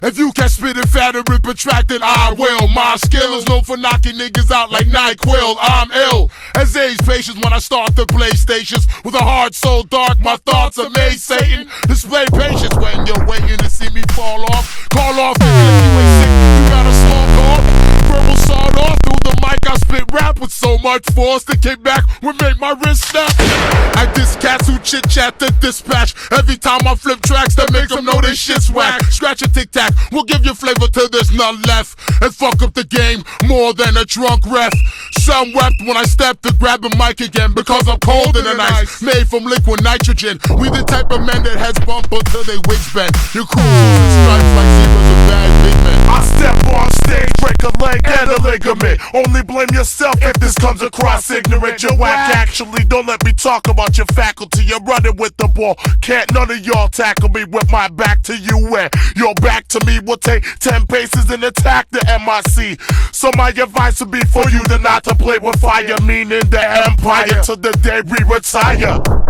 If you can spit it fat and rip protracted, I will. My skill is known for knocking niggas out like NyQuil. I'm ill as age patience when I start the PlayStations. With a heart so dark, my thoughts amaze Satan. Display patience when you're waiting to see me fall off. Call off the clip, you ain't sick, you gotta smoke off. Verbal sawed off through the mic, I spit rap with so much force to kick back would make my wrist snap. I diss cats who chit chat the dispatch. Every time I flip tracks that make them know this shit's whack. Scratch a tic tac, we'll give you flavor till there's none left. And fuck up the game more than a drunk ref. Some wept when I stepped to grab the mic again because I'm cold in the ice, made from liquid nitrogen. We the type of men that heads bump until they wigs bend. Your crew losing stripes like zebras and bad big men. I step on stage, break a leg and a ligament. Only blame yourself if this comes across ignorant. You're whack, actually, don't let me talk about your faculty. You're running with the ball, can't none of y'all tackle me with my back to you. And your back to me will take 10 paces and attack the MIC. So my advice would be for you to not to play with fire, meaning the empire, till the day we retire.